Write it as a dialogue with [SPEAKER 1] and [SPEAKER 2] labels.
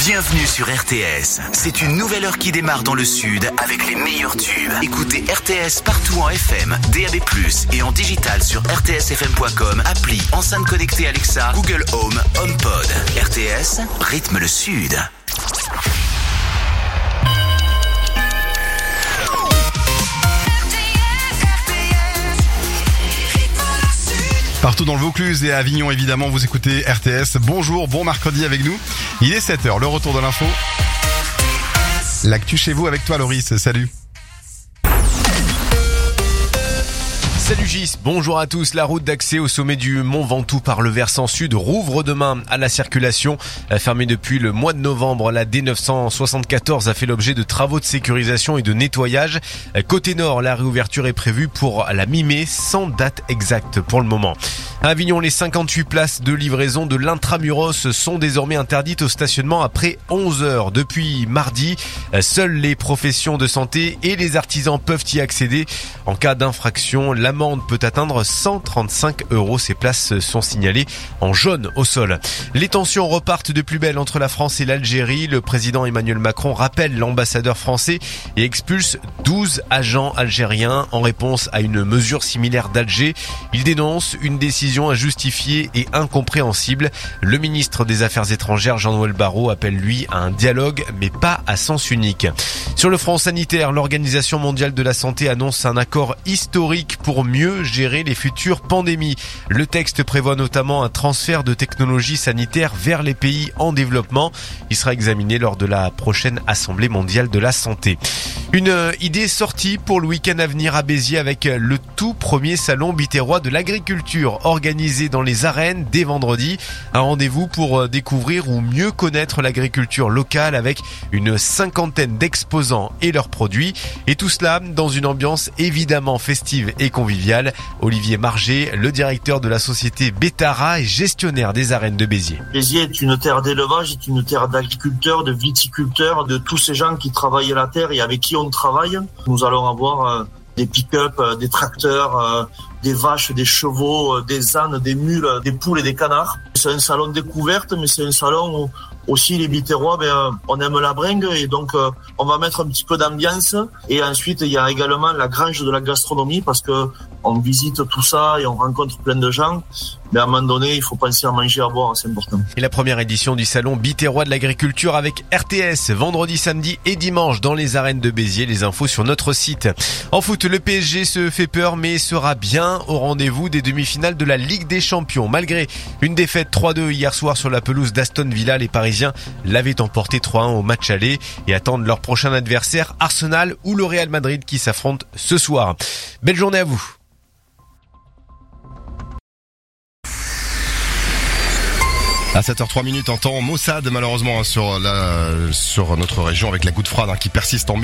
[SPEAKER 1] Bienvenue sur RTS. C'est une nouvelle heure qui démarre dans le sud avec les meilleurs tubes. Écoutez RTS partout en FM, DAB+, et en digital sur rtsfm.com, appli, enceinte connectée Alexa, Google Home, HomePod. RTS, rythme le sud.
[SPEAKER 2] Partout dans le Vaucluse et à Avignon, évidemment, vous écoutez RTS. Bonjour, bon mercredi avec nous. Il est 7h, le retour de l'info. L'actu chez vous avec toi, Loris. Salut.
[SPEAKER 3] Salut Gis, bonjour à tous. La route d'accès au sommet du Mont Ventoux par le versant sud rouvre demain à la circulation. Fermée depuis le mois de novembre, la D974 a fait l'objet de travaux de sécurisation et de nettoyage. Côté nord, la réouverture est prévue pour la mi-mai, sans date exacte pour le moment. À Avignon, les 58 places de livraison de l'intramuros sont désormais interdites au stationnement après 11 heures. Depuis mardi, seules les professions de santé et les artisans peuvent y accéder. En cas d'infraction, l'amende peut atteindre 135 €. Ces places sont signalées en jaune au sol. Les tensions repartent de plus belle entre la France et l'Algérie. Le président Emmanuel Macron rappelle l'ambassadeur français et expulse 12 agents algériens en réponse à une mesure similaire d'Alger. Il dénonce une décision injustifiée et incompréhensible. Le ministre des Affaires étrangères, Jean-Noël Barrot, appelle lui à un dialogue, mais pas à sens unique. Sur le front sanitaire, l'Organisation mondiale de la santé annonce un accord historique pour mieux gérer les futures pandémies. Le texte prévoit notamment un transfert de technologies sanitaires vers les pays en développement. Il sera examiné lors de la prochaine Assemblée mondiale de la santé. Une idée sortie pour le week-end à venir à Béziers avec le tout premier salon biterrois de l'agriculture organisé dans les arènes dès vendredi. Un rendez-vous pour découvrir ou mieux connaître l'agriculture locale avec une cinquantaine d'exposants et leurs produits. Et tout cela dans une ambiance évidemment festive et conviviale. Olivier Marger, le directeur de la société Betara et gestionnaire des arènes de Béziers.
[SPEAKER 4] Béziers est une terre d'élevage, est une terre d'agriculteurs, de viticulteurs, de tous ces gens qui travaillent la terre et avec qui on travaille. Nous allons avoir des pick-up, des tracteurs, des vaches, des chevaux, des ânes, des mules, des poules et des canards. C'est un salon découverte, mais c'est un salon où aussi les Biterrois, on aime la bringue et donc on va mettre un petit peu d'ambiance. Et ensuite, il y a également la grange de la gastronomie parce que on visite tout ça et on rencontre plein de gens. Mais à un moment donné, il faut penser à manger, à boire, c'est important.
[SPEAKER 3] Et la première édition du salon Biterrois de l'agriculture avec RTS, vendredi, samedi et dimanche dans les arènes de Béziers. Les infos sur notre site. En foot, le PSG se fait peur mais sera bien au rendez-vous des demi-finales de la Ligue des Champions. Malgré une défaite 3-2 hier soir sur la pelouse d'Aston Villa, les Parisiens l'avaient emporté 3-1 au match aller et attendent leur prochain adversaire, Arsenal ou le Real Madrid qui s'affrontent ce soir. Belle journée à vous.
[SPEAKER 2] À 7h03 en temps Mossad malheureusement sur notre région avec la goutte froide qui persiste en